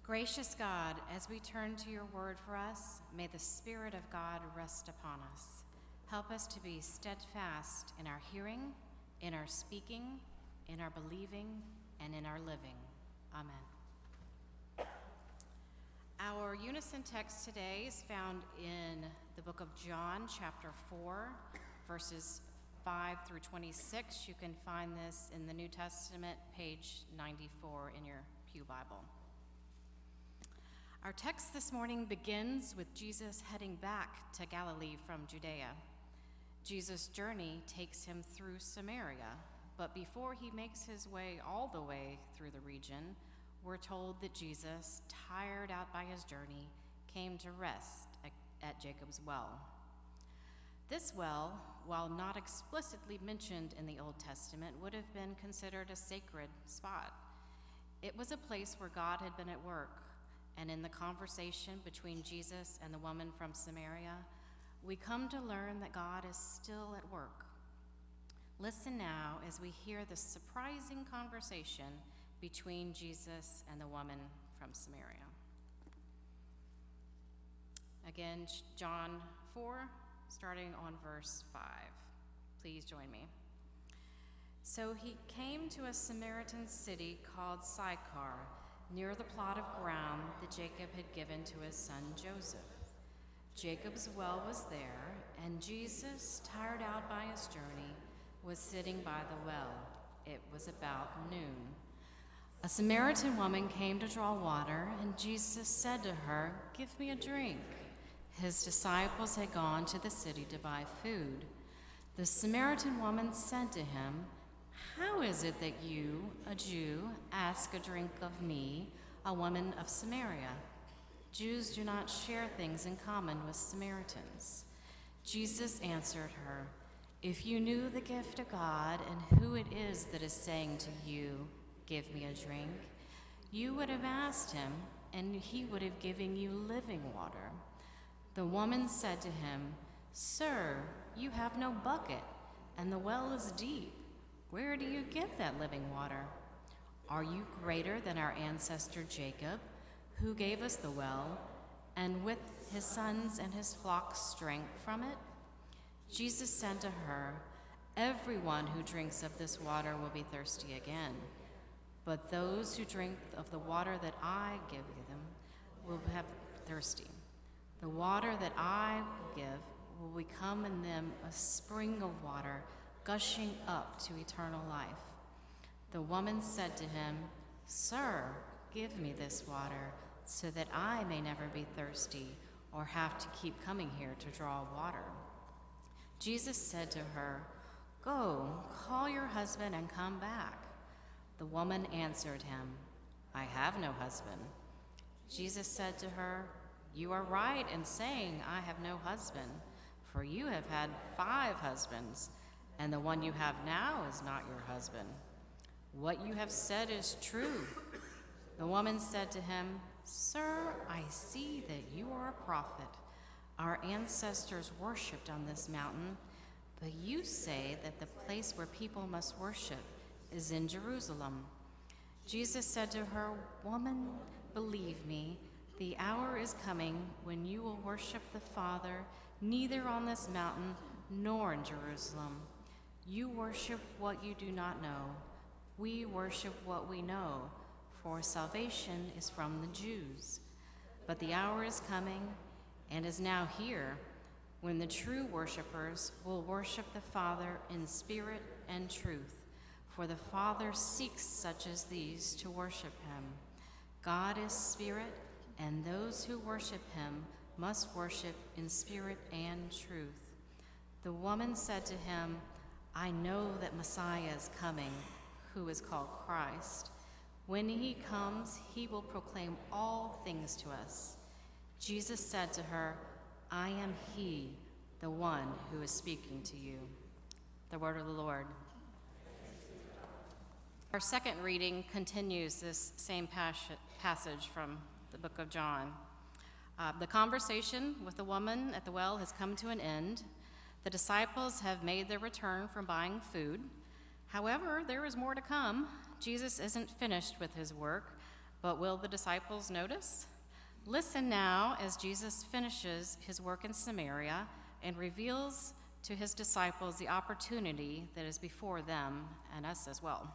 Gracious God, as we turn to your word for us, may the Spirit of God rest upon us. Help us to be steadfast in our hearing, in our speaking, in our believing, and in our living. Amen. Our unison text today is found in the book of John, chapter 4, verses 5 through 26. You can find this in the New Testament, page 94 in your Pew Bible. Our text this morning begins with Jesus heading back to Galilee from Judea. Jesus' journey takes him through Samaria, but before he makes his way all the way through the region, we're told that Jesus, tired out by his journey, came to rest at Jacob's well. This well, while not explicitly mentioned in the Old Testament, would have been considered a sacred spot. It was a place where God had been at work, and in the conversation between Jesus and the woman from Samaria, we come to learn that God is still at work. Listen now as we hear the surprising conversation between Jesus and the woman from Samaria. Again, John 4, starting on verse 5. Please join me. So he came to a Samaritan city called Sychar, near the plot of ground that Jacob had given to his son Joseph. Jacob's well was there, and Jesus, tired out by his journey, was sitting by the well. It was about noon. A Samaritan woman came to draw water, and Jesus said to her, "Give me a drink." His disciples had gone to the city to buy food. The Samaritan woman said to him, "How is it that you, a Jew, ask a drink of me, a woman of Samaria? Jews do not share things in common with Samaritans." Jesus answered her, "If you knew the gift of God and who it is that is saying to you, 'Give me a drink,' you would have asked him, and he would have given you living water." The woman said to him, "Sir, you have no bucket, and the well is deep. Where do you get that living water? Are you greater than our ancestor Jacob, who gave us the well, and with his sons and his flocks drank from it?" Jesus said to her, "Everyone who drinks of this water will be thirsty again, but those who drink of the water that I give them will have thirsty. The water that I will give will become in them a spring of water gushing up to eternal life." The woman said to him, "Sir, give me this water so that I may never be thirsty or have to keep coming here to draw water." Jesus said to her, "Go, call your husband and come back." The woman answered him, "I have no husband." Jesus said to her, "You are right in saying, 'I have no husband,' for you have had 5 husbands, and the one you have now is not your husband. What you have said is true." The woman said to him, "Sir, I see that you are a prophet. Our ancestors worshipped on this mountain, but you say that the place where people must worship is in Jerusalem." Jesus said to her, "Woman, believe me, the hour is coming when you will worship the Father neither on this mountain nor in Jerusalem. You worship what you do not know. We worship what we know, for salvation is from the Jews. But the hour is coming, and is now here, when the true worshipers will worship the Father in spirit and truth, for the Father seeks such as these to worship him. God is spirit, and those who worship him must worship in spirit and truth." The woman said to him, "I know that Messiah is coming, who is called Christ. When he comes, he will proclaim all things to us." Jesus said to her, "I am he, the one who is speaking to you." The word of the Lord. Our second reading continues this same passage from the book of John. The conversation with the woman at the well has come to an end. The disciples have made their return from buying food. However, there is more to come. Jesus isn't finished with his work. But will the disciples notice? Listen now as Jesus finishes his work in Samaria and reveals to his disciples the opportunity that is before them and us as well.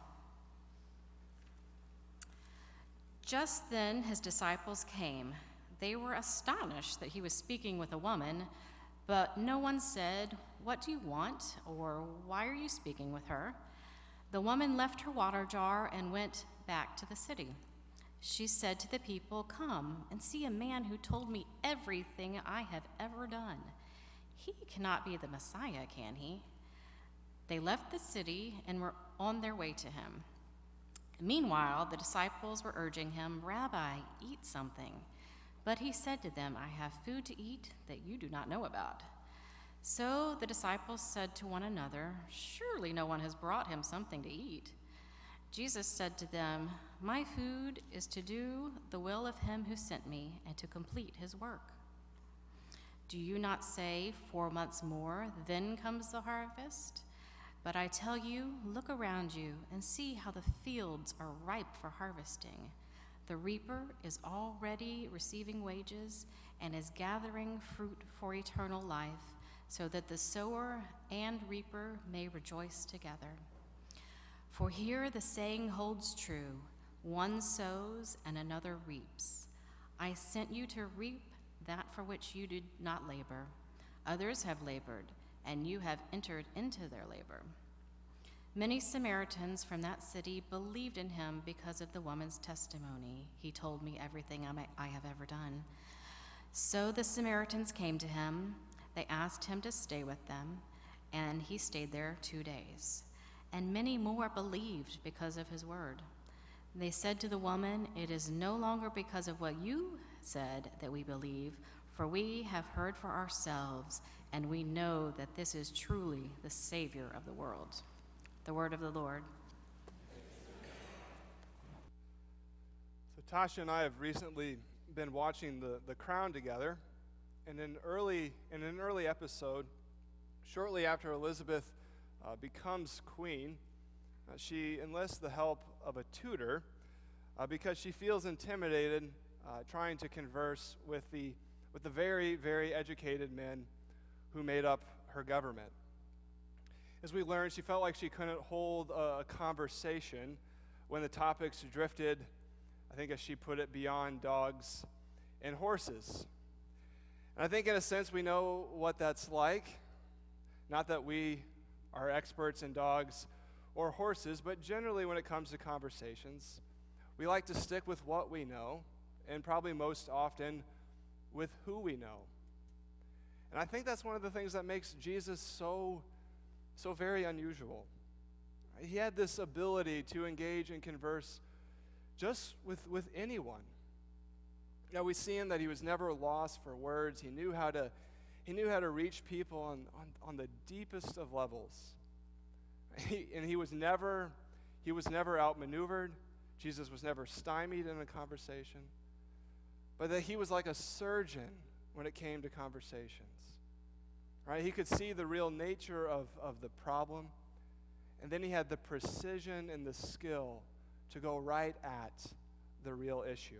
Just then his disciples came. They were astonished that he was speaking with a woman, but no one said, "What do you want?" or "Why are you speaking with her?" The woman left her water jar and went back to the city. She said to the people, "Come and see a man who told me everything I have ever done. He cannot be the Messiah, can he?" They left the city and were on their way to him. Meanwhile, the disciples were urging him, "Rabbi, eat something." But he said to them, "I have food to eat that you do not know about." So the disciples said to one another, "Surely no one has brought him something to eat." Jesus said to them, "My food is to do the will of him who sent me and to complete his work. Do you not say, 4 months more, then comes the harvest? But I tell you, look around you and see how the fields are ripe for harvesting. The reaper is already receiving wages and is gathering fruit for eternal life, so that the sower and reaper may rejoice together. For here the saying holds true, one sows and another reaps. I sent you to reap that for which you did not labor. Others have labored, and you have entered into their labor." Many Samaritans from that city believed in him because of the woman's testimony. "He told me everything I have ever done." So the Samaritans came to him. They asked him to stay with them, and he stayed there 2 days. And many more believed because of his word. They said to the woman, "It is no longer because of what you said that we believe, for we have heard for ourselves, and we know that this is truly the Savior of the world." The word of the Lord. So Tasha and I have recently been watching The Crown together, and in an early episode, shortly after Elizabeth becomes queen, she enlists the help of a tutor because she feels intimidated trying to converse with the very, very educated men who made up her government. As we learned, she felt like she couldn't hold a conversation when the topics drifted, I think as she put it, beyond dogs and horses. And I think in a sense we know what that's like. Not that we are experts in dogs or horses, but generally when it comes to conversations, we like to stick with what we know, and probably most often with who we know. And I think that's one of the things that makes Jesus so very unusual. He had this ability to engage and converse just with anyone. Now we see him that he was never lost for words. He knew how to reach people on the deepest of levels. He was never outmaneuvered. Jesus was never stymied in a conversation. But that he was like a surgeon when it came to conversations. Right? He could see the real nature of the problem, and then he had the precision and the skill to go right at the real issue.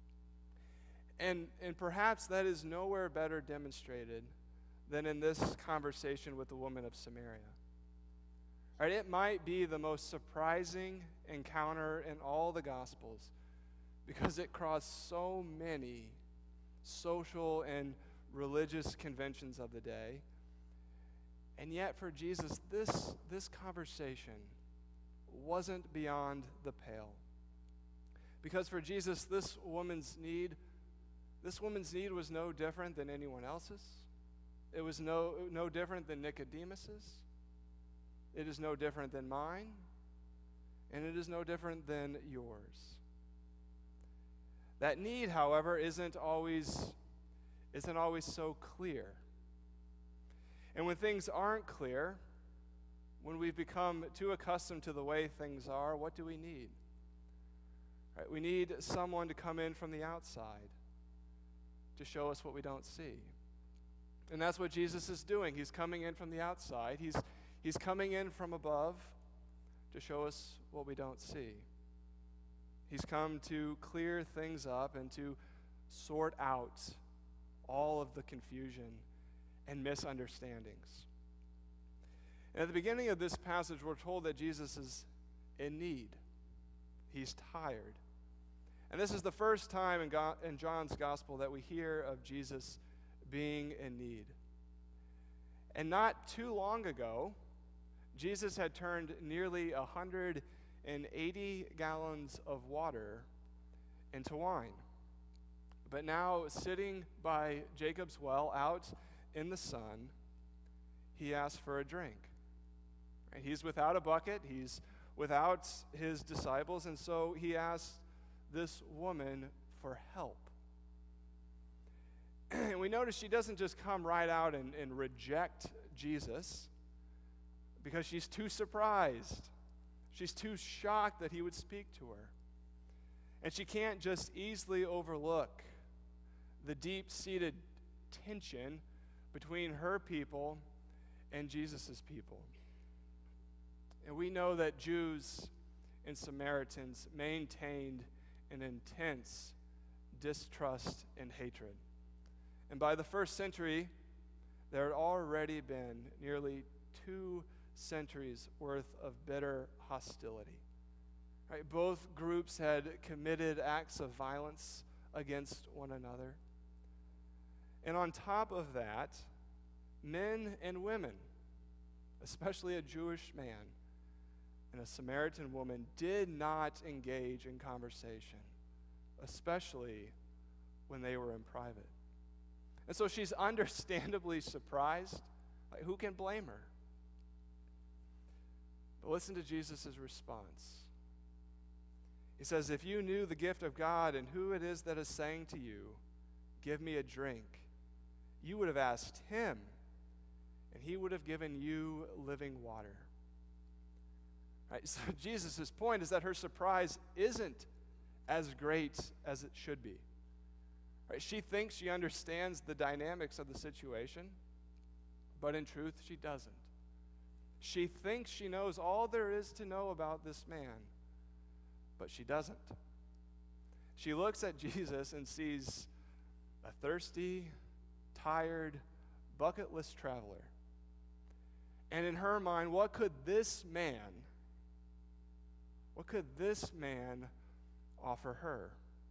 And perhaps that is nowhere better demonstrated than in this conversation with the woman of Samaria. Right? It might be the most surprising encounter in all the Gospels because it crossed so many social and religious conventions of the day. And yet for Jesus, this conversation wasn't beyond the pale. Because for Jesus, this woman's need was no different than anyone else's. It was no different than Nicodemus's. It is no different than mine. And it is no different than yours. That need, however, isn't always so clear. And when things aren't clear, when we've become too accustomed to the way things are, what do we need? Right? We need someone to come in from the outside to show us what we don't see. And that's what Jesus is doing. He's coming in from the outside. He's coming in from above to show us what we don't see. He's come to clear things up and to sort out all of the confusion and misunderstandings. And at the beginning of this passage, we're told that Jesus is in need. He's tired. And this is the first time in John's gospel that we hear of Jesus being in need. And not too long ago, Jesus had turned nearly 180 gallons of water into wine. But now, sitting by Jacob's well out in the sun, he asks for a drink. He's without a bucket, he's without his disciples, and so he asks this woman for help. And we notice she doesn't just come right out and reject Jesus because she's too surprised. She's too shocked that he would speak to her. And she can't just easily overlook the deep-seated tension between her people and Jesus' people. And we know that Jews and Samaritans maintained an intense distrust and hatred. And by the first century, there had already been nearly 2 centuries worth of bitter hostility. Right? Both groups had committed acts of violence against one another. And on top of that, men and women, especially a Jewish man and a Samaritan woman, did not engage in conversation, especially when they were in private. And so she's understandably surprised. Like, who can blame her? But listen to Jesus' response. He says, if you knew the gift of God and who it is that is saying to you, give me a drink, you would have asked him, and he would have given you living water. Right? So Jesus' point is that her surprise isn't as great as it should be. Right? She thinks she understands the dynamics of the situation, but in truth, she doesn't. She thinks she knows all there is to know about this man, but she doesn't. She looks at Jesus and sees a thirsty, tired, bucketless traveler. And in her mind, what could this man offer her?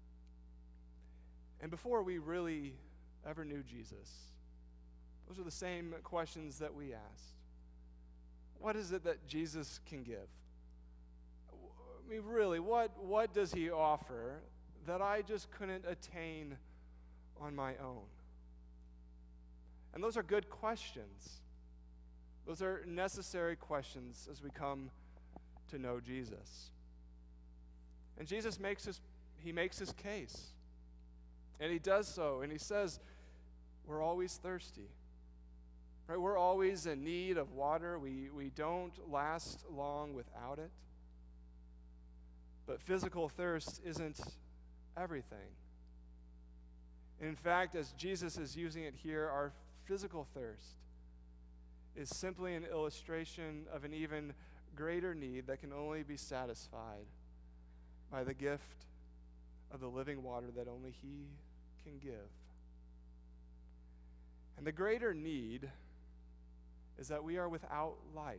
And before we really ever knew Jesus, those are the same questions that we asked. What is it that Jesus can give? I mean, really, what does he offer that I just couldn't attain on my own? And those are good questions. Those are necessary questions as we come to know Jesus. And Jesus makes his case. And he does so, and he says, we're always thirsty. Right? We're always in need of water. We don't last long without it. But physical thirst isn't everything. In fact, as Jesus is using it here, our physical thirst is simply an illustration of an even greater need that can only be satisfied by the gift of the living water that only he can give. And the greater need is that we are without life.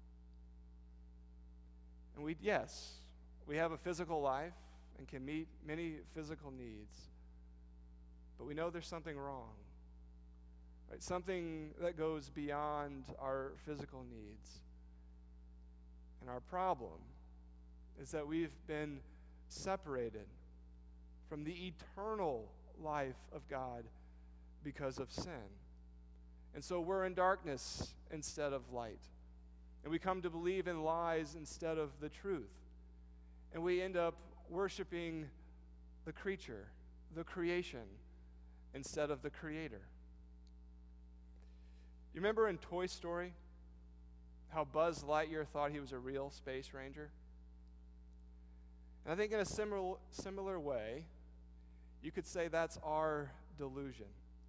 And we have a physical life and can meet many physical needs, but we know there's something wrong. Right? Something that goes beyond our physical needs. And our problem is that we've been separated from the eternal life of God because of sin. And so we're in darkness instead of light. And we come to believe in lies instead of the truth. And we end up worshiping the creature, the creation, instead of the Creator. You remember in Toy Story how Buzz Lightyear thought he was a real space ranger? And I think in a similar way, you could say that's our delusion.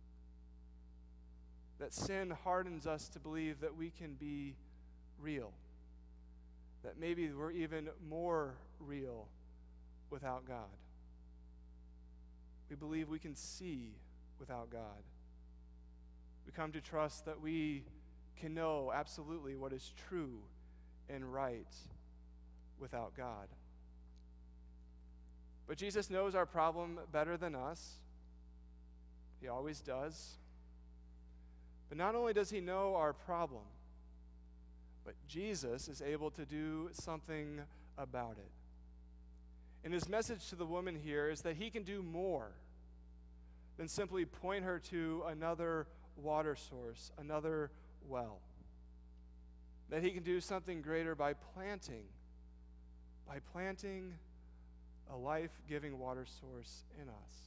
That sin hardens us to believe that we can be real. That maybe we're even more real without God. We believe we can see without God. We come to trust that we can know absolutely what is true and right without God. But Jesus knows our problem better than us. He always does. But not only does he know our problem, but Jesus is able to do something about it. And his message to the woman here is that he can do more than simply point her to another water source, another well. That he can do something greater by planting a life-giving water source in us.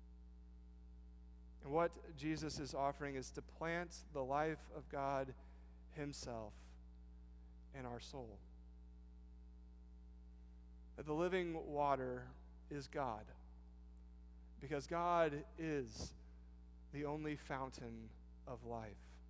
And what Jesus is offering is to plant the life of God himself in our soul. That the living water is God, because God is the only fountain of life.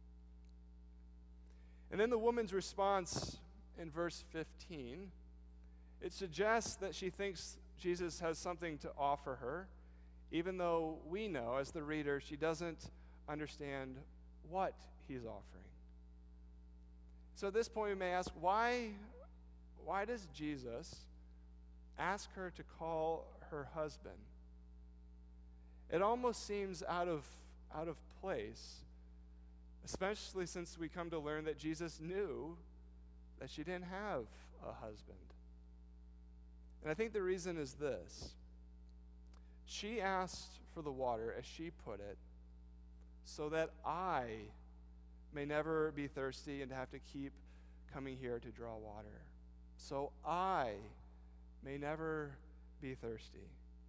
And then the woman's response in verse 15, it suggests that she thinks Jesus has something to offer her, even though we know, as the reader, she doesn't understand what he's offering. So at this point, we may ask, why does Jesus ask her to call her husband? It almost seems out of place, especially since we come to learn that Jesus knew that she didn't have a husband. And I think the reason is this. She asked for the water, as she put it, so that I may never be thirsty and have to keep coming here to draw water. So I may never be thirsty.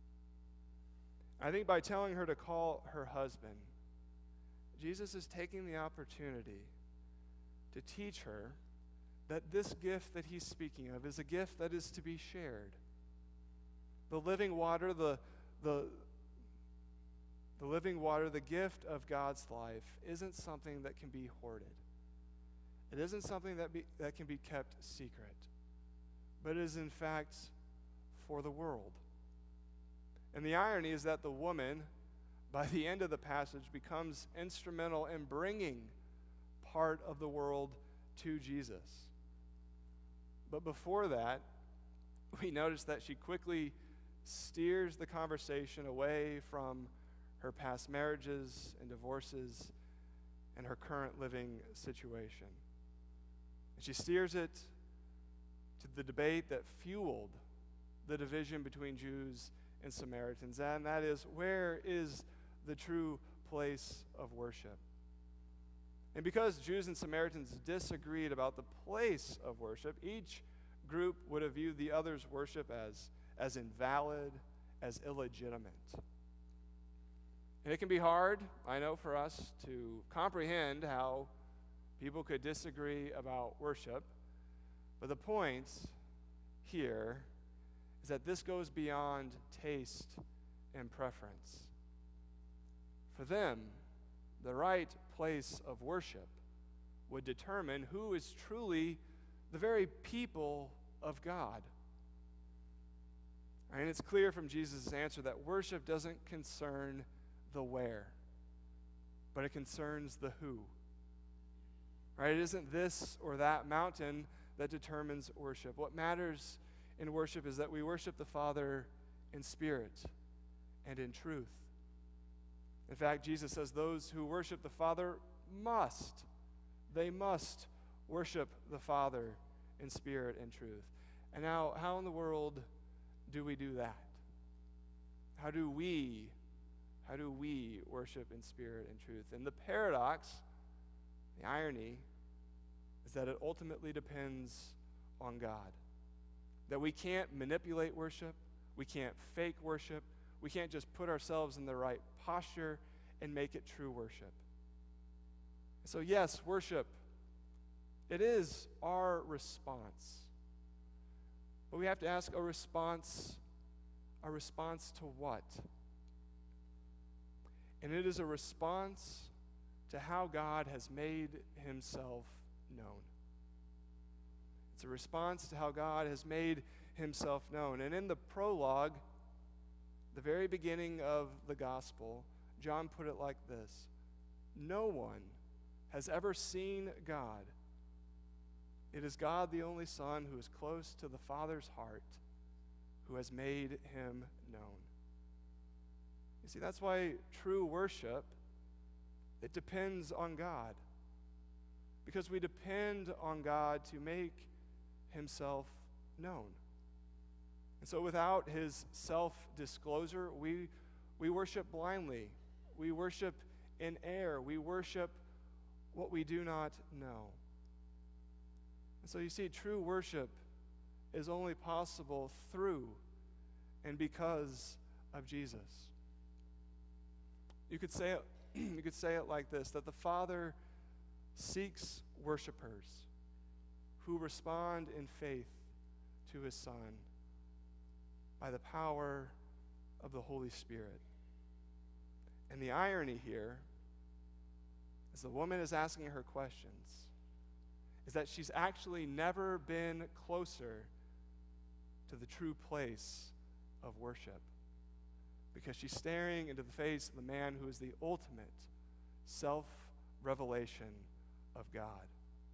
I think by telling her to call her husband, Jesus is taking the opportunity to teach her that this gift that he's speaking of is a gift that is to be shared. The living water, the living water, the gift of God's life, isn't something that can be hoarded. It isn't something that can be kept secret, but it is in fact for the world. And the irony is that the woman, by the end of the passage, becomes instrumental in bringing part of the world to Jesus. But before that, we notice that she quickly steers the conversation away from her past marriages and divorces and her current living situation. And she steers it to the debate that fueled the division between Jews and Samaritans, and that is, where is the true place of worship? And because Jews and Samaritans disagreed about the place of worship, each group would have viewed the other's worship as invalid, as illegitimate. And it can be hard, I know, for us to comprehend how people could disagree about worship. But the point here is that this goes beyond taste and preference. For them, the right place of worship would determine who is truly the very people of God. And it's clear from Jesus' answer that worship doesn't concern the where, but it concerns the who. Right? It isn't this or that mountain that determines worship. What matters in worship is that we worship the Father in spirit and in truth. In fact, Jesus says those who worship the Father must worship the Father in spirit and truth. And now, how in the world do we do that? How do we worship in spirit and truth? And the paradox, the irony, is that it ultimately depends on God. That we can't manipulate worship, we can't fake worship, we can't just put ourselves in the right posture and make it true worship. So yes, worship, it is our response. But we have to ask a response to what? And it is a response to how God has made himself known. It's a response to how God has made himself known. And in the prologue, the very beginning of the gospel, John put it like this: no one has ever seen God. It is God, the only Son, who is close to the Father's heart, who has made him known. You see, that's why true worship, it depends on God. Because we depend on God to make himself known. And so without his self-disclosure, we worship blindly. We worship in air. We worship what we do not know. And so you see, true worship is only possible through and because of Jesus. You could say it like this, that the Father seeks worshipers who respond in faith to his Son by the power of the Holy Spirit. And the irony here, as the woman is asking her questions, is that she's actually never been closer to the true place of worship, because she's staring into the face of the man who is the ultimate self-revelation of God.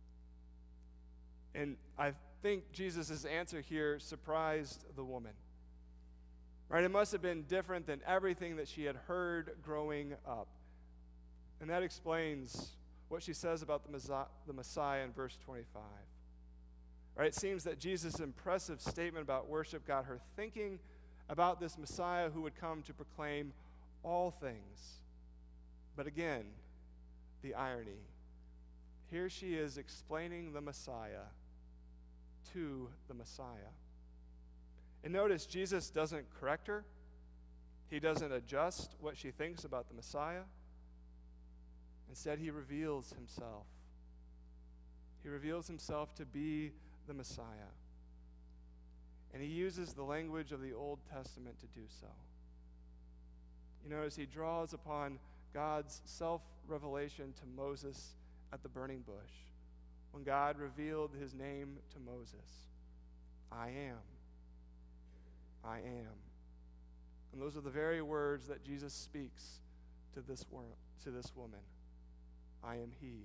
And I think Jesus' answer here surprised the woman. Right? It must have been different than everything that she had heard growing up. And that explains what she says about the Messiah in verse 25. Right? It seems that Jesus' impressive statement about worship got her thinking about this Messiah who would come to proclaim all things. But again, the irony. Here she is explaining the Messiah to the Messiah. And notice, Jesus doesn't correct her. He doesn't adjust what she thinks about the Messiah. Instead, he reveals himself. He reveals himself to be the Messiah. And he uses the language of the Old Testament to do so. You notice he draws upon God's self-revelation to Moses at the burning bush, when God revealed his name to Moses. I am. I am. And those are the very words that Jesus speaks to this woman. I am he.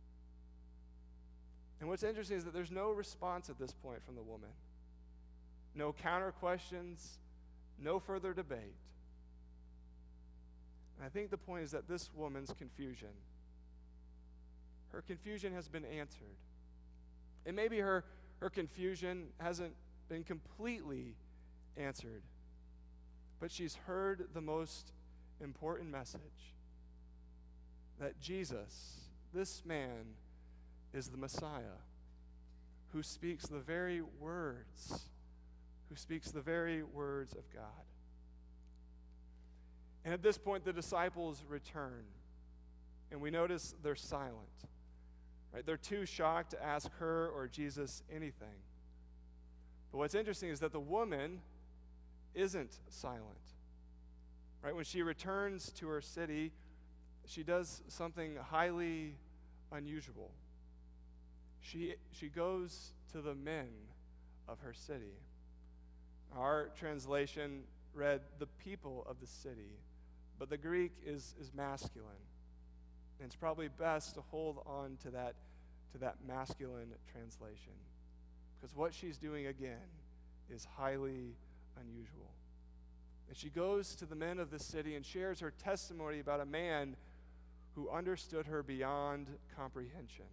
And what's interesting is that there's no response at this point from the woman. No counter questions, no further debate. And I think the point is that this woman's confusion, her confusion has been answered. And maybe her confusion hasn't been completely answered, but she's heard the most important message, that Jesus, this man, is the Messiah who speaks the very words of God. And at this point, the disciples return, and we notice they're silent. Right? They're too shocked to ask her or Jesus anything. But what's interesting is that the woman isn't silent. Right? When she returns to her city, she does something highly unusual. She goes to the men of her city. Our translation read the people of the city, but the Greek is masculine. And it's probably best to hold on to that masculine translation, because what she's doing again is highly unusual. And she goes to the men of the city and shares her testimony about a man who understood her beyond comprehension.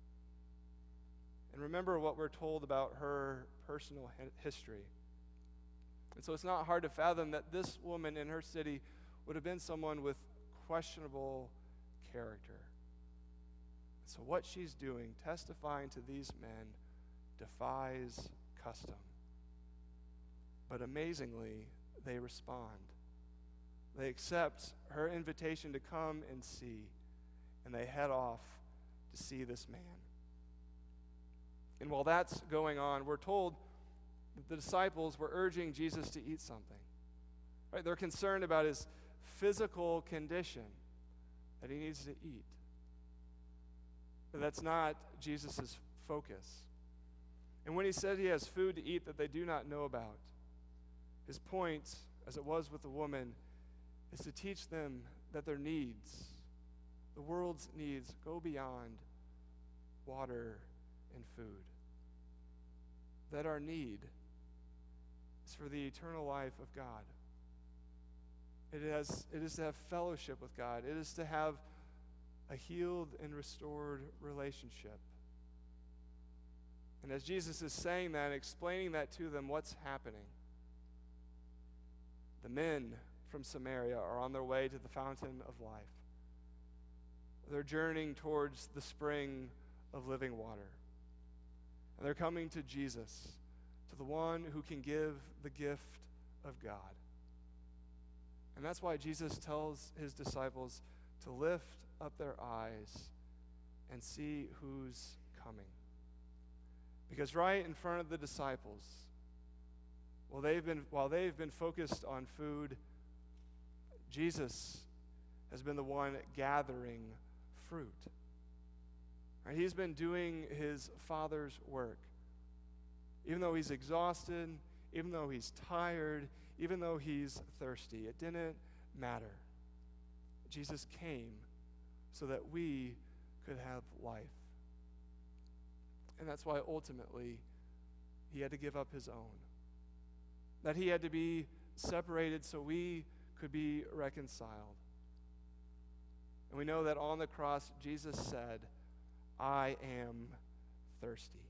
And remember what we're told about her personal history. And so it's not hard to fathom that this woman in her city would have been someone with questionable character. So what she's doing, testifying to these men, defies custom. But amazingly, they respond. They accept her invitation to come and see, and they head off to see this man. And while that's going on, we're told that the disciples were urging Jesus to eat something. Right? They're concerned about his physical condition, that he needs to eat. But that's not Jesus' focus. And when he said he has food to eat that they do not know about, his point, as it was with the woman, is to teach them that their needs, the world's needs, go beyond water and food. That our need is for the eternal life of God. It is to have fellowship with God. It is to have a healed and restored relationship. And as Jesus is saying that and explaining that to them, what's happening? The men from Samaria are on their way to the fountain of life. They're journeying towards the spring of living water. And they're coming to Jesus, to the one who can give the gift of God. And that's why Jesus tells his disciples to lift up their eyes and see who's coming. Because right in front of the disciples, while they've been focused on food, Jesus has been the one gathering fruit. Right? He's been doing his Father's work. Even though he's exhausted, even though he's tired, even though he's thirsty, it didn't matter. Jesus came so that we could have life. And that's why ultimately he had to give up his own. That he had to be separated so we could be reconciled. And we know that on the cross, Jesus said, "I am thirsty."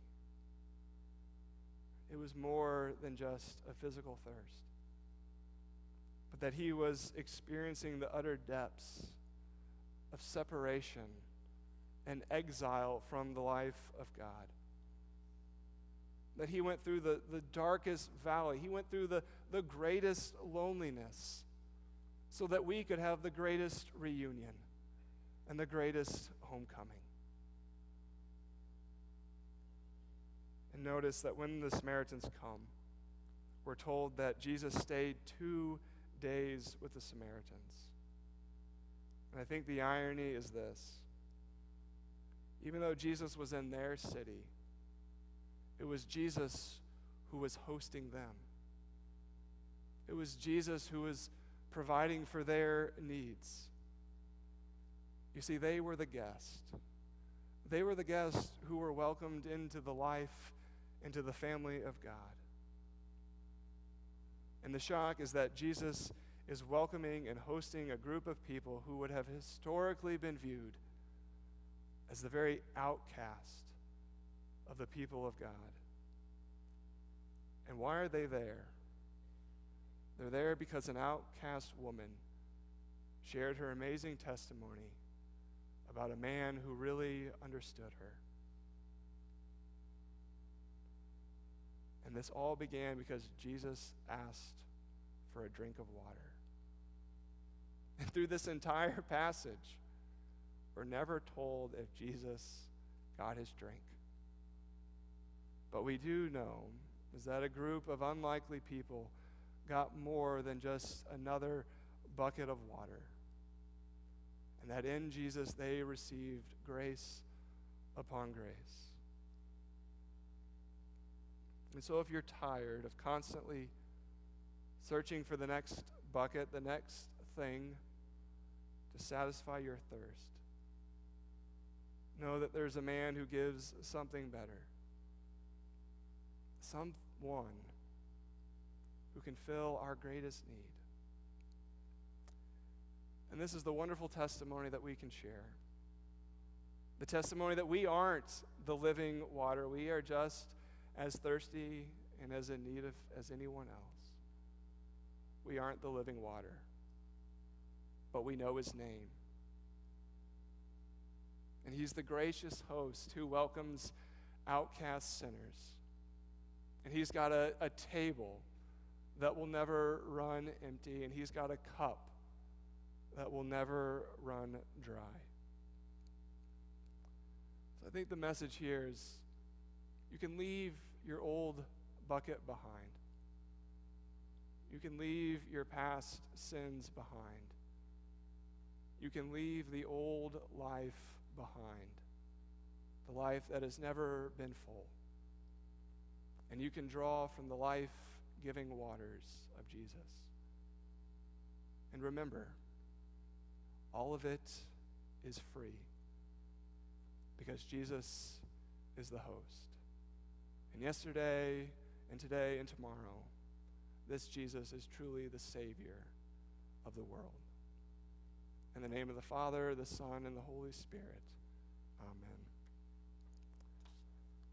It was more than just a physical thirst, but that he was experiencing the utter depths of separation and exile from the life of God. That he went through the darkest valley. He went through the greatest loneliness so that we could have the greatest reunion and the greatest homecoming. And notice that when the Samaritans come, we're told that Jesus stayed 2 days with the Samaritans. And I think the irony is this. Even though Jesus was in their city, it was Jesus who was hosting them. It was Jesus who was providing for their needs. You see, they were the guest. They were the guests who were welcomed into the life, into the family of God. And the shock is that Jesus is welcoming and hosting a group of people who would have historically been viewed as the very outcast of the people of God. And why are they there? They're there because an outcast woman shared her amazing testimony about a man who really understood her. And this all began because Jesus asked for a drink of water. And through this entire passage, we're never told if Jesus got his drink. But we do know is that a group of unlikely people got more than just another bucket of water. And that in Jesus they received grace upon grace. And so if you're tired of constantly searching for the next bucket, the next thing to satisfy your thirst, know that there's a man who gives something better. Someone who can fill our greatest need. And this is the wonderful testimony that we can share. The testimony that we aren't the living water. We are just as thirsty and as in need of as anyone else. We aren't the living water, but we know his name. And he's the gracious host who welcomes outcast sinners. And he's got a table that will never run empty, and he's got a cup that will never run dry. So I think the message here is you can leave your old bucket behind. You can leave your past sins behind. You can leave the old life behind, the life that has never been full. and you can draw from the life-giving waters of Jesus. And remember, all of it is free because Jesus is the host. And yesterday and today and tomorrow, this Jesus is truly the Savior of the world. In the name of the Father, the Son, and the Holy Spirit, amen.